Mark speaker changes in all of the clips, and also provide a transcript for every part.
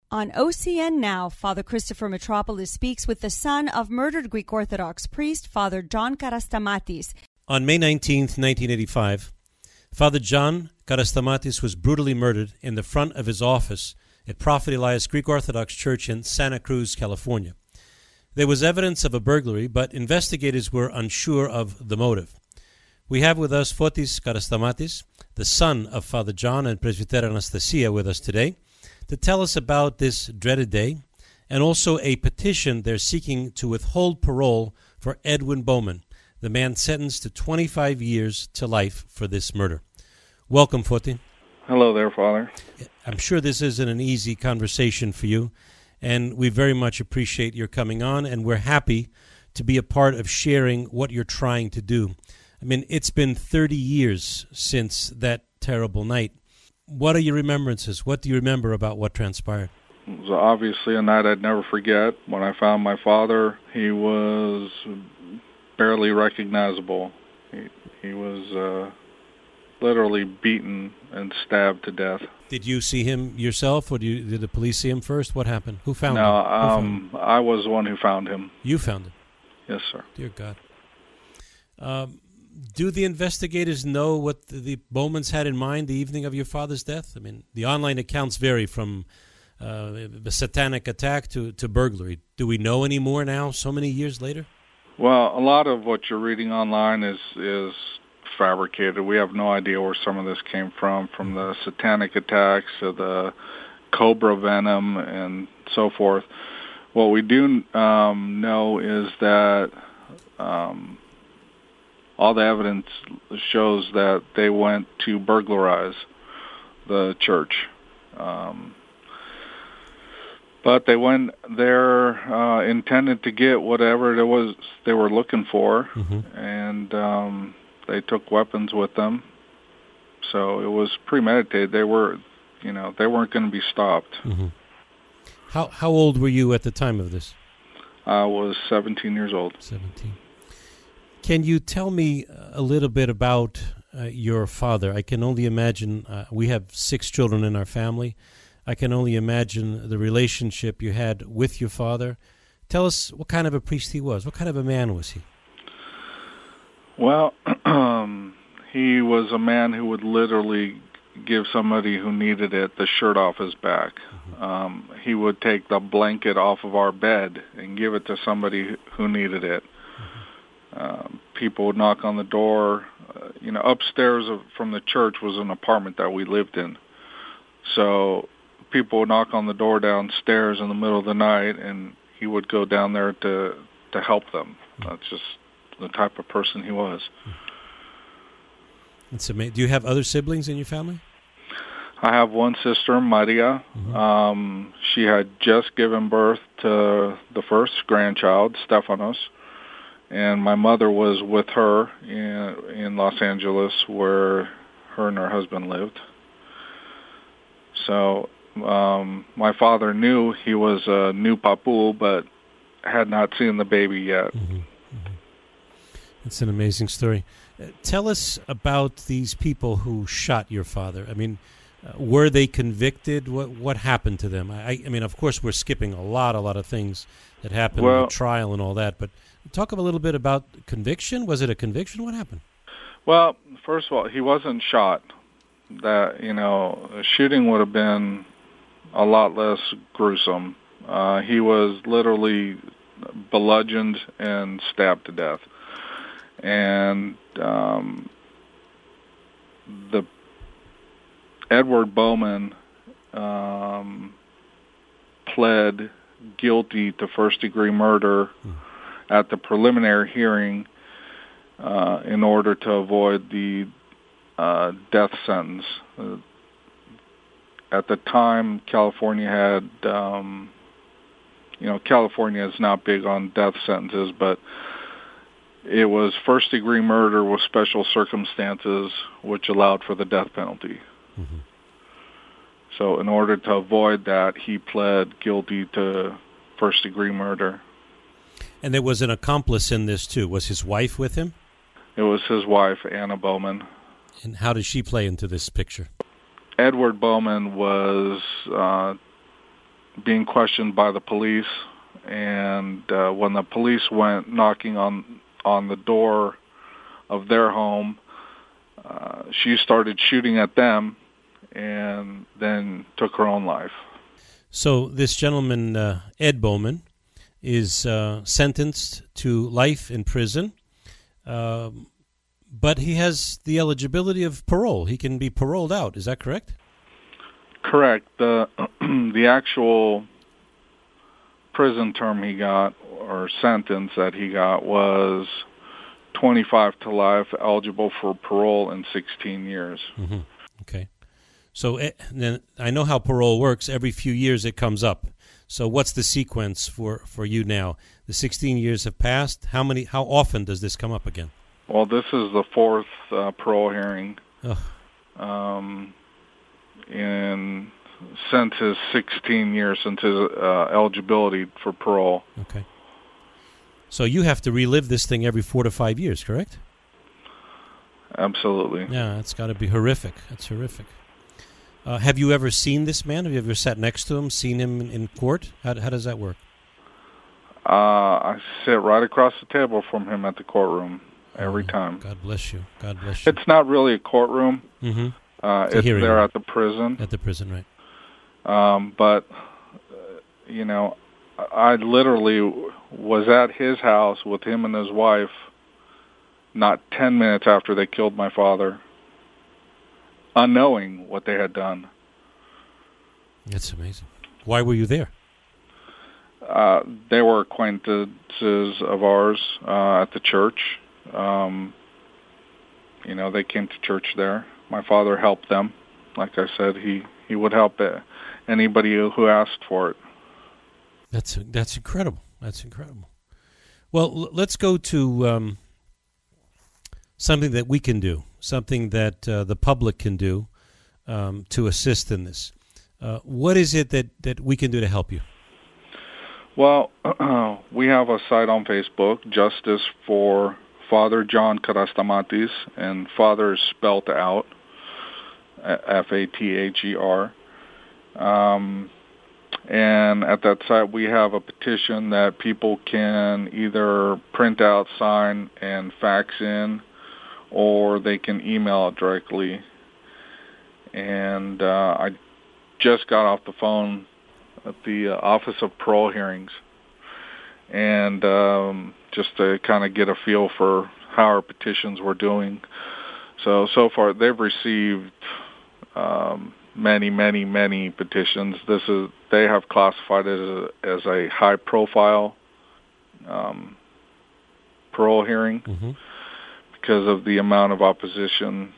Speaker 1: On OCN Now, Father Christopher Mitropoulos speaks with the son of murdered Greek Orthodox priest Father John Karastamatis.
Speaker 2: On May 19, 1985, Father John Karastamatis was brutally murdered in the front of his office at Prophet Elias Greek Orthodox Church in Santa Cruz, California. There was evidence of a burglary, but investigators were unsure of the motive. We have with us Fotis Karastamatis, the son of Father John and Presbytera Anastasia, with us today, to tell us about this dreaded day, and also a petition they're seeking to withhold parole for Edwin Bowman, the man sentenced to 25 years to life for this murder. Welcome, Foti.
Speaker 3: Hello there, Father.
Speaker 2: I'm sure this isn't an easy conversation for you, and we very much appreciate your coming on, and we're happy to be a part of sharing what you're trying to do. I mean, it's been 30 years since that terrible night. What are your remembrances? What do you remember about what transpired?
Speaker 3: It was obviously a night I'd never forget. When I found my father, he was barely recognizable. He was literally beaten and stabbed to death.
Speaker 2: Did you see him yourself, or did the police see him first? What happened? Who found him?
Speaker 3: No, I was the one who found him.
Speaker 2: You found him?
Speaker 3: Yes, sir.
Speaker 2: Dear God. Do the investigators know what the Bowmans had in mind the evening of your father's death? I mean, the online accounts vary from the satanic attack to burglary. Do we know any more now, so many years later?
Speaker 3: Well, a lot of what you're reading online is fabricated. We have no idea where some of this came from the satanic attacks to the cobra venom and so forth. What we do know is that all the evidence shows that they went to burglarize the church. But they went there intended to get whatever it was they were looking for, and they took weapons with them. So it was premeditated. They weren't going to be stopped.
Speaker 2: Mm-hmm. How old were you at the time of this?
Speaker 3: I was 17 years old.
Speaker 2: 17. Can you tell me a little bit about your father? I can only imagine, we have 6 children in our family. I can only imagine the relationship you had with your father. Tell us what kind of a priest he was. What kind of a man was he?
Speaker 3: Well, he was a man who would literally give somebody who needed it the shirt off his back. Mm-hmm. He would take the blanket off of our bed and give it to somebody who needed it. People would knock on the door. Upstairs from the church was an apartment that we lived in. So people would knock on the door downstairs in the middle of the night, and he would go down there to help them. That's just the type of person he was.
Speaker 2: It's amazing. Do you have other siblings in your family?
Speaker 3: I have one sister, Maria. Mm-hmm. She had just given birth to the first grandchild, Stefanos. And my mother was with her in Los Angeles, where her and her husband lived. So my father knew he was a new papu, but had not seen the baby yet.
Speaker 2: Mm-hmm. Mm-hmm. It's an amazing story. Tell us about these people who shot your father. I mean, were they convicted? What happened to them? I mean, of course, we're skipping a lot of things that happened in the trial and all that, but talk a little bit about conviction. Was it a conviction? What happened?
Speaker 3: Well, first of all, he wasn't shot. That, a shooting would have been a lot less gruesome. He was literally bludgeoned and stabbed to death. And the Edward Bowman pled guilty to first-degree murder at the preliminary hearing in order to avoid the death sentence. At the time, California had, California is not big on death sentences, but it was first-degree murder with special circumstances, which allowed for the death penalty. Mm-hmm. So in order to avoid that, he pled guilty to first-degree murder.
Speaker 2: And there was an accomplice in this, too. Was his wife with him?
Speaker 3: It was his wife, Anna Bowman.
Speaker 2: And how does she play into this picture?
Speaker 3: Edward Bowman was being questioned by the police. And when the police went knocking on the door of their home, she started shooting at them and then took her own life.
Speaker 2: So this gentleman, Ed Bowman, is sentenced to life in prison, but he has the eligibility of parole. He can be paroled out. Is that correct?
Speaker 3: Correct. The actual prison term he got, or sentence that he got, was 25 to life, eligible for parole in 16 years.
Speaker 2: Mm-hmm. Okay. So then I know how parole works. Every few years it comes up. So what's the sequence for you now? The 16 years have passed. How often does this come up again?
Speaker 3: Well, this is the fourth parole hearing. Since his 16 years, since his eligibility for parole.
Speaker 2: Okay. So you have to relive this thing every 4 to 5 years, correct?
Speaker 3: Absolutely.
Speaker 2: Yeah, it's got to be horrific. That's horrific. Have you ever seen this man? Have you ever sat next to him, seen him in court? How does that work?
Speaker 3: I sit right across the table from him at the courtroom every time.
Speaker 2: God bless you. God bless you.
Speaker 3: It's not really a courtroom.
Speaker 2: Mm-hmm.
Speaker 3: It's there at the prison.
Speaker 2: At the prison, right.
Speaker 3: But, I literally was at his house with him and his wife not 10 minutes after they killed my father, unknowing what they had done.
Speaker 2: That's amazing. Why were you there?
Speaker 3: They were acquaintances of ours at the church. They came to church there. My father helped them. Like I said, he would help anybody who asked for it.
Speaker 2: That's incredible. That's incredible. Well, let's go to something that we can do, something that the public can do to assist in this. What is it that we can do to help you?
Speaker 3: Well, we have a site on Facebook, Justice for Father John Karastamatis, and Father is spelled out, Father. And at that site, we have a petition that people can either print out, sign, and fax in, or they can email it directly. And I just got off the phone at the Office of Parole Hearings, and just to kind of get a feel for how our petitions were doing. So far, they've received many petitions. They have classified it as a high-profile parole hearing because of the amount of opposition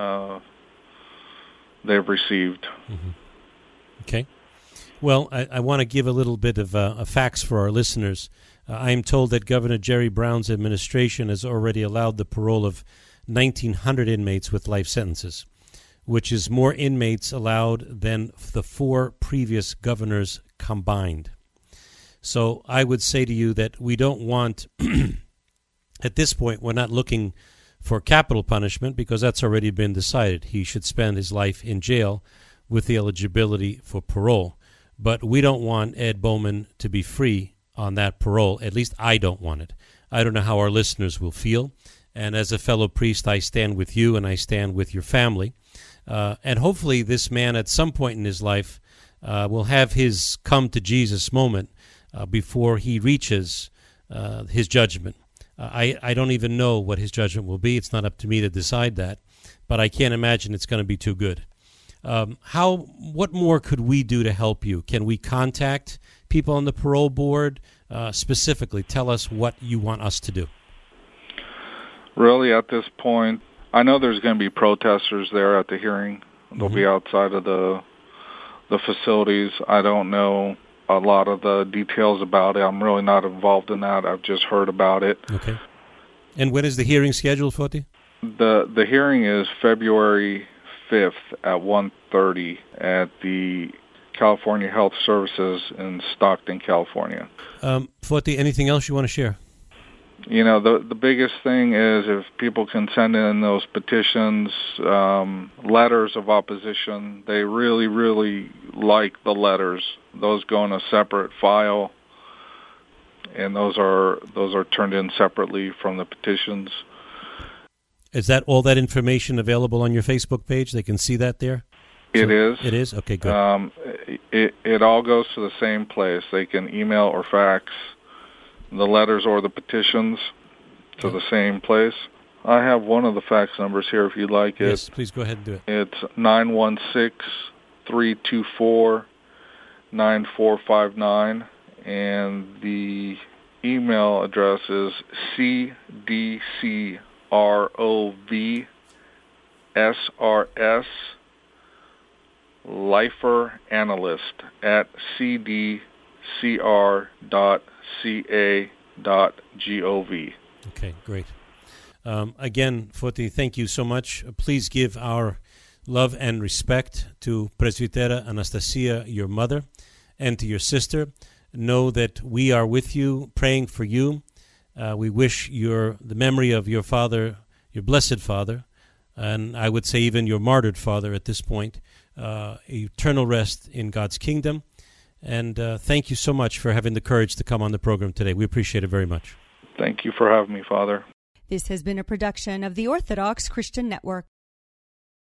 Speaker 3: they've received.
Speaker 2: Mm-hmm. Okay. Well, I want to give a little bit of a facts for our listeners. I am told that Governor Jerry Brown's administration has already allowed the parole of 1,900 inmates with life sentences, which is more inmates allowed than the 4 previous governors combined. So I would say to you that we don't want, at this point, we're not looking for capital punishment because that's already been decided. He should spend his life in jail with the eligibility for parole. But we don't want Ed Bowman to be free on that parole. At least I don't want it. I don't know how our listeners will feel. And as a fellow priest, I stand with you and I stand with your family. And hopefully this man at some point in his life will have his come to Jesus moment before he reaches his judgment. I don't even know what his judgment will be. It's not up to me to decide that. But I can't imagine it's going to be too good. What more could we do to help you? Can we contact people on the parole board? Specifically, tell us what you want us to do.
Speaker 3: Really, at this point, I know there's going to be protesters there at the hearing. They'll be outside of the facilities. I don't know a lot of the details about it. I'm really not involved in that. I've just heard about it.
Speaker 2: Okay. And when is the hearing scheduled, Foti?
Speaker 3: The hearing is February 5th at 1:30 at the California Health Services in Stockton, California.
Speaker 2: Foti, anything else you want to share?
Speaker 3: The biggest thing is if people can send in those petitions, letters of opposition. They really, really like the letters. Those go in a separate file, and those are turned in separately from the petitions.
Speaker 2: Is that all that information available on your Facebook page? They can see that there?
Speaker 3: It is.
Speaker 2: It is? Okay, good.
Speaker 3: It all goes to the same place. They can email or fax the letters or the petitions to the same place. I have one of the fax numbers here if you'd like it.
Speaker 2: Yes, please go ahead and do it.
Speaker 3: It's 916-324-9459, and the email address is cdcrovsrs liferanalyst@cdcr.ca.gov.
Speaker 2: Okay, great. Again, Foti, thank you so much. Please give our love and respect to Presbytera Anastasia, your mother, and to your sister. Know that we are with you, praying for you. We wish the memory of your father, your blessed father, and I would say even your martyred father at this point, eternal rest in God's kingdom. And thank you so much for having the courage to come on the program today. We appreciate it very much.
Speaker 3: Thank you for having me, Father.
Speaker 1: This has been a production of the Orthodox Christian Network.